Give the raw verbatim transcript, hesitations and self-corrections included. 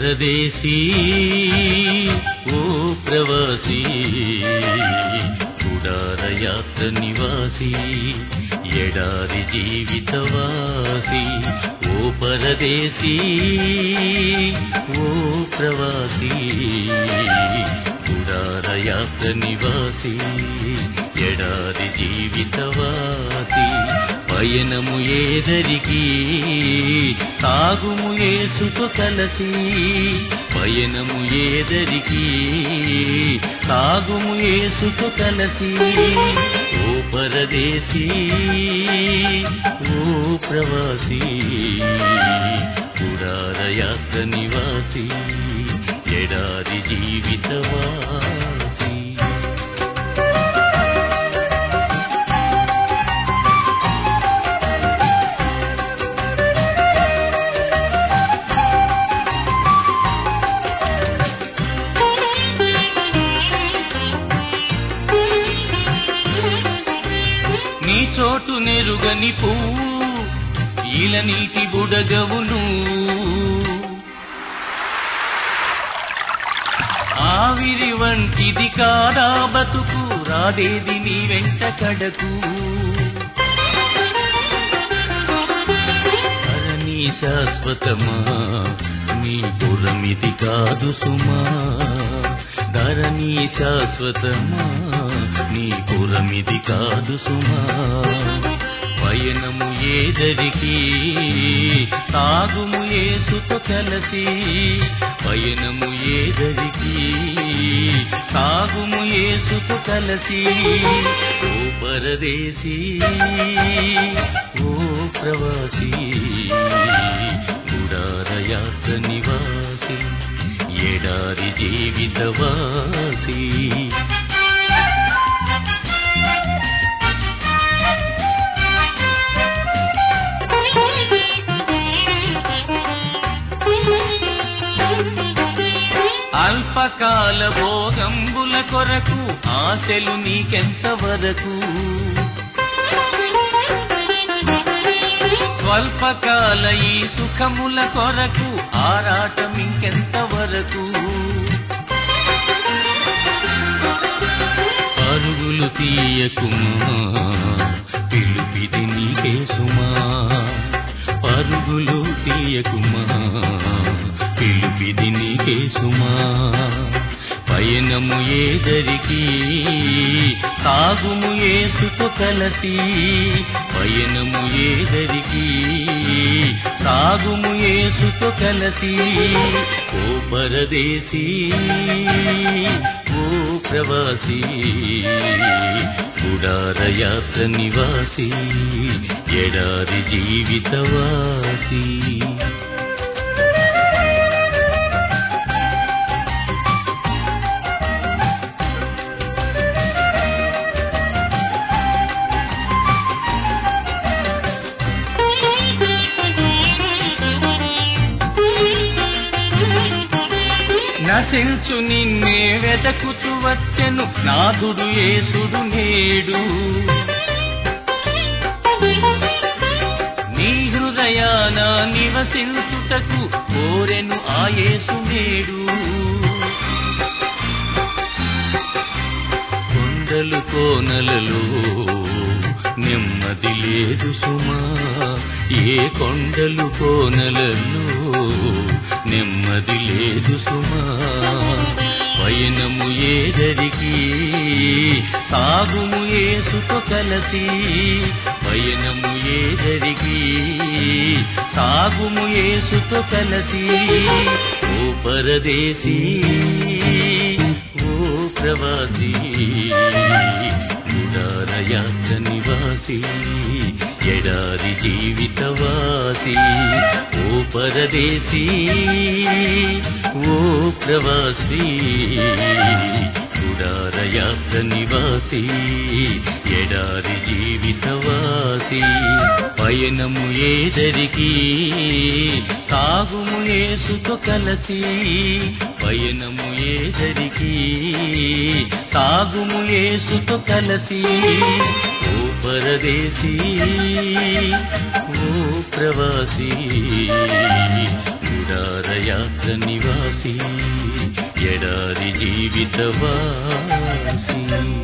పరదేశీ ఓ ప్రవాసీ గుడారయాత్ర నివాసి ఎడారి జీవితవాసి ఓ పరదేశీ ఓ ప్రవాసీ గుడారయాత్ర నివాసి ఎడారి జీవితవాసి పయనము ఏదరికి సాగుము యేసుతో కలసి పయనము ఏదరికి సాగుము యేసుతో కలసి ఓ పరదేశీ ఓ ప్రవాసీ గుడారయాత్ర నివాసి ఎడారి జీవితవాసి నీ చోటు నెరుగని పువ్వు ఈల నీటి బుడగవును ఆవిరి వంటిది కాదా బతుకు రాదేది నీ వెంట కడకు ధరణి శాశ్వతమా నీ పురమిది కాదు సుమా ధరణి శాశ్వతమా నీ పురమిది కాదు సుమా పయనము ఏదరికి సాగుము యేసుతో కలసి పయనము ఏదరికి సాగుము యేసుతో కలసి ఓ పరదేశీ ఓ ప్రవాసీ గుడారయాత్ర నివాసి ఎడారి జీవితవాసి అల్పకాల భోగంబుల కొరకు ఆశలు నీకెంత వరకు స్వల్పకాల ఈ సుఖముల కొరకు ఆరాటం ఇంకెంత వరకు పరుగులు తీయకుమా పిలుపిది నీకే సుమా పరుగులు తీయకుమా పిలుపిది నీకే సుమా పయనము ఏదరికి సాగుము యేసుతో కలసి పయనము ఏదరికి సాగుము యేసుతో కలసి ఓ పరదేశీ ఓ ప్రవాసీ గుడారయాత్ర నివాసి ఎడారి జీవితవాసి నశించు నిన్నే వెదకుతూ వచ్చెను నాథుడు యేసుడు నేడు నీ హృదయాన నివసించుటకు కోరెను ఆ యేసు నేడు కొండలు కోనలలో నెమ్మది లేదు సుమా ఏ కొండలు కోనలలో నెమ్మది లేదు సుమా పయనము ఏదరికి సాగుము యేసుతో కలసి పయనము ఏదరికి సాగుము యేసుతో కలసి ఓ పరదేశీ ఓ ప్రవాసీ గుడారయాత్ర నివాసి ఎడారి జీవితవాసి ఓ పరదేశీ ఓ ప్రవాసీ గుడారయాత్ర నివాసి ఎడారి జీవితవాసి పయనము ఏదరికి సాగుము యేసుతో కలసి పయనము ఏదరికి సాగుము యేసుతో కలసి ఓ పరదేశీ ఓ ప్రవాసీ గుడారయాత్ర నివాసి ఎడారి జీవితవాసి